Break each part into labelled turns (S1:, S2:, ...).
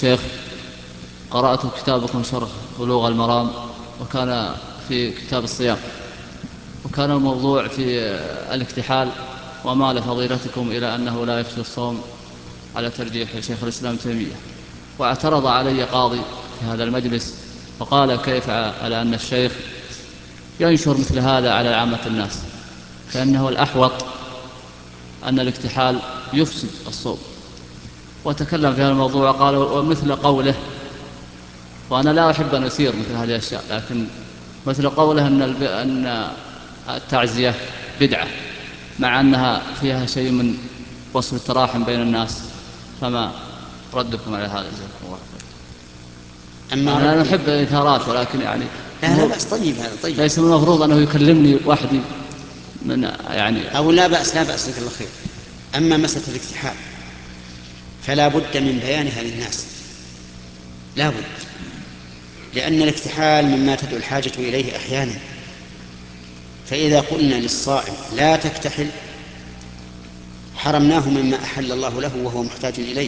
S1: الشيخ، قرأت كتابكم شرح بلوغ المرام، وكان في كتاب الصيام، وكان الموضوع في الاكتحال، ومال فضيلتكم إلى أنه لا يفسد الصوم على ترجيح شيخ الإسلام تيمية. واعترض علي قاضي في هذا المجلس وقال: كيف على أن الشيخ ينشر مثل هذا على عامة الناس، فإنه الأحوط أن الاكتحال يفسد الصوم. وتكلم في هذا الموضوع وقال: ومثل قوله، وأنا لا أحب أن أثير مثل هذه الأشياء، لكن مثل قوله أن التعزية بدعة، مع أنها فيها شيء من وصل التراحم بين الناس، فما ردكم على هذا؟ جزاكم الله خير. أنا أحب الإثارات، ولكن يعني
S2: لا بأس. طيب، هذا طيب.
S1: ليس من المفروض أنه يكلمني وحدي من يعني
S2: أو لا بأس لك الله خير. أما مسألة الاكتحال فلا بد من بيانها للناس، لا بد، لأن الاكتحال مما تدعو الحاجة إليه أحيانا. فإذا قلنا للصائم لا تكتحل حرمناه مما أحل الله له وهو محتاج إليه،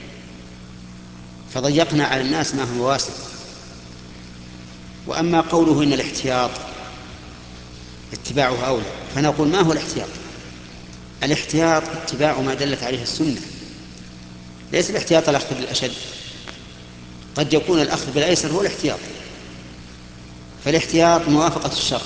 S2: فضيقنا على الناس ما هو واسع. وأما قوله إن الاحتياط اتباعه أولى، فنقول: ما هو الاحتياط؟ الاحتياط اتباع ما دلت عليه السنة، ليس الاحتياط الأخذ بالأشد. قد يكون الأخذ بالأيسر هو الاحتياط، فالاحتياط موافقة الشرع.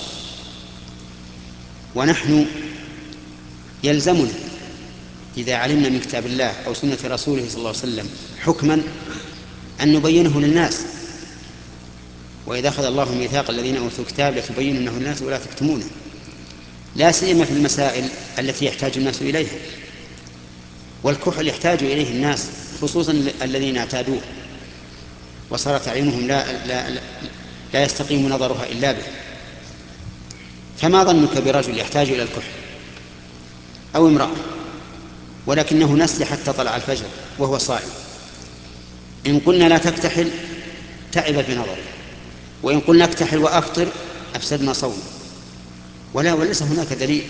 S2: ونحن يلزمنا إذا علمنا من كتاب الله أو سنة رسوله صلى الله عليه وسلم حكما أن نبينه للناس. وإذا أخذ الله ميثاق الذين أوتوا الكتاب لتبيننه للناس ولا تكتمونه، لا سيما في المسائل التي يحتاج الناس إليها. والكحل يحتاج إليه الناس، خصوصا الذين اعتادوه وصارت أعينهم لا يستقيم نظرها إلا به. فما ظنك برجل يحتاج إلى الكحل، أو امرأة ولكنه نسي حتى طلع الفجر وهو صائم؟ إن قلنا لا تكتحل تعب في نظره، وإن قلنا اكتحل وأفطر أفسدنا صومه، وليس هناك دليل.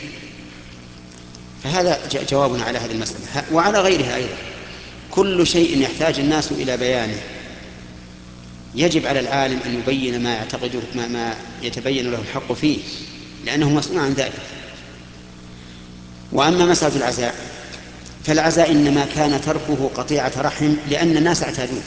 S2: فهذا جوابنا على هذه المسألة وعلى غيرها أيضا. كل شيء يحتاج الناس إلى بيانه يجب على العالم أن يبين ما يعتقده، ما يتبين له الحق فيه، لأنه مسؤول عن ذلك. وأما مسألة العزاء، فالعزاء إنما كان تركه قطيعة رحم لأن الناس اعتادوه،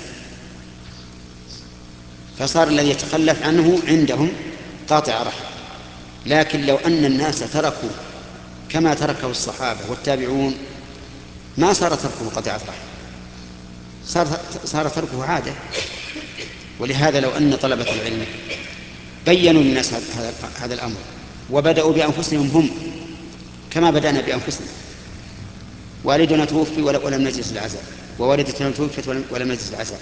S2: فصار الذي يتخلف عنه عندهم قاطع رحم. لكن لو أن الناس تركوا كما تركه الصحابة والتابعون ما صار تركه قطيعة رحم، صار تركه عادة. ولهذا لو أن طلبة العلم بيّنوا للناس هذا الأمر وبدأوا بأنفسهم هم كما بدأنا بأنفسنا. والدنا توفي ولم نجلس العزاء، ووالدتنا توفت ولم نجلس العزاء.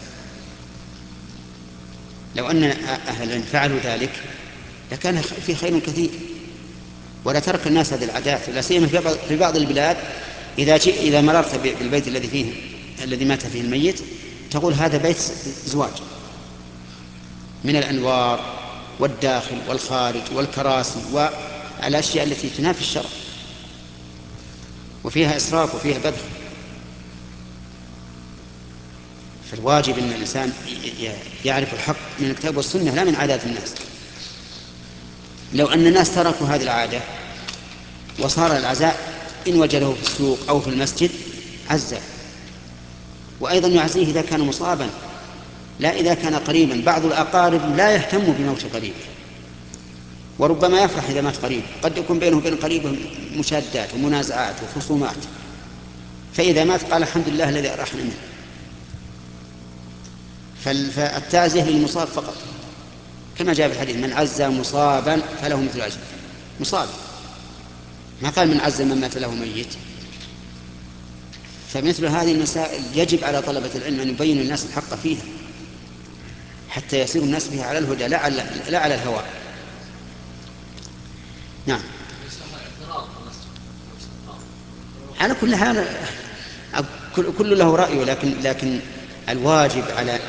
S2: لو أن أهل العلم فعلوا ذلك لكان في خير كثير، ولا ترك الناس هذه العادات. لا سيما في بعض البلاد إذا مررت بالبيت الذي مات فيه الميت تقول: هذا بيت زواج، من الأنوار والداخل والخارج والكراسي والأشياء التي تنافي الشرع، وفيها إسراف وفيها بذخ. فالواجب أن الإنسان يعرف الحق من الكتاب والسنة لا من عادات الناس. لو أن الناس تركوا هذه العادة وصار العزاء إن وجده في السوق أو في المسجد عزى، وأيضا يعزيه إذا كان مصابا لا إذا كان قريبا. بعض الأقارب لا يهتم بموت قريبه، وربما يفرح إذا مات قريب. قد يكون بينه وبين قريبه مشادات ومنازعات وخصومات، فإذا مات قال: الحمد لله الذي أرحنا منه. فالتعزية للمصاب فقط، كما جاء في الحديث: من عزى مصابا فله مثل أجر مصاب، ما قال من عزى من مات له ميت. فمثل هذه المسائل يجب على طلبة العلم أن يبينوا الناس الحق فيها حتى يصير الناس بها على الهدى لا على الهوى. نعم. على كل حال كل له رأيه، لكن الواجب على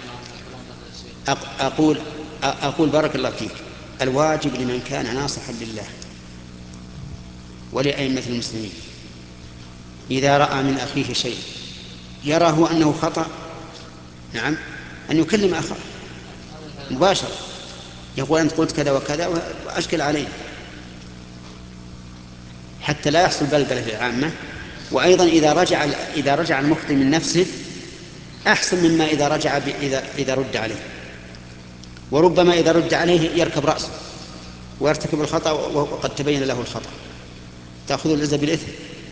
S2: أقول بارك الله فيك، الواجب لمن كان ناصحا لله ولأئمة المسلمين إذا رأى من أخيه شيء يراه أنه خطأ نعم، أن يكلم أخاه مباشرة، يقول أنت قلت كذا وكذا وأشكل عليه، حتى لا يحصل بلبلة في العامة. وأيضا إذا رجع المخطئ من نفسه أحسن مما إذا رد عليه. وربما إذا رد عليه يركب رأسه ويرتكب الخطأ وقد تبين له الخطأ، تأخذ العزة بالإثم.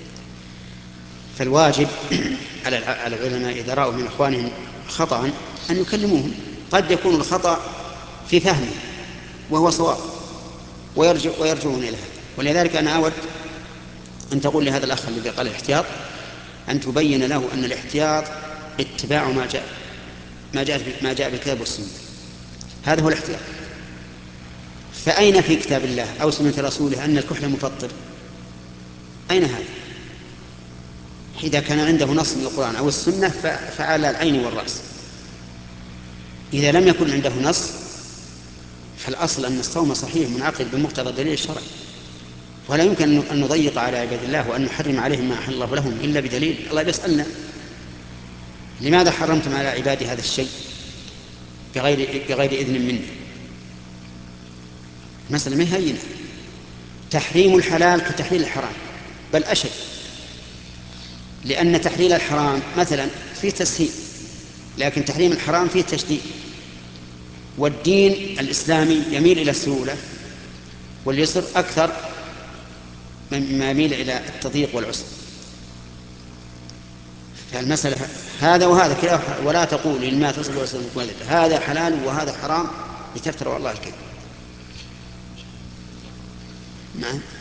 S2: فالواجب على العلماء إذا رأوا من إخوانهم خطأ أن يكلموهم. قد يكون الخطأ في فهمه وهو صواب ويرجعون إليه. ولذلك أنا أود أن تقول لهذا الأخ الذي قال الاحتياط أن تبين له أن الاحتياط اتباع ما جاء بالكتاب والسنة، هذا هو الاحتياط. فأين في كتاب الله أو سنة رسوله أن الكحل مفطر؟ أين هذا؟ إذا كان عنده نص من القرآن أو السنة فعلى العين والرأس. إذا لم يكن عنده نص فالأصل أن الصوم صحيح منعقد بمقتضى الدليل الشرعي، ولا يمكن أن نضيق على عباد الله وأن نحرم عليهم ما أحل الله لهم إلا بدليل. الله يسألنا لماذا حرمتم على عبادي هذا الشيء بغير إذن مني؟ مسألة ما هينة. تحريم الحلال كتحليل الحرام بل أشد، لأن تحليل الحرام مثلا فيه تسهيل، لكن تحريم الحرام فيه تشديد. والدين الإسلامي يميل إلى السهولة واليسر أكثر مما يميل إلى التضييق والعسر. فالمسألة هذا وهذا كلا، ولا تقول لما تصل وسلم هذا حلال وهذا حرام لتفتروا الله الكذب. نعم.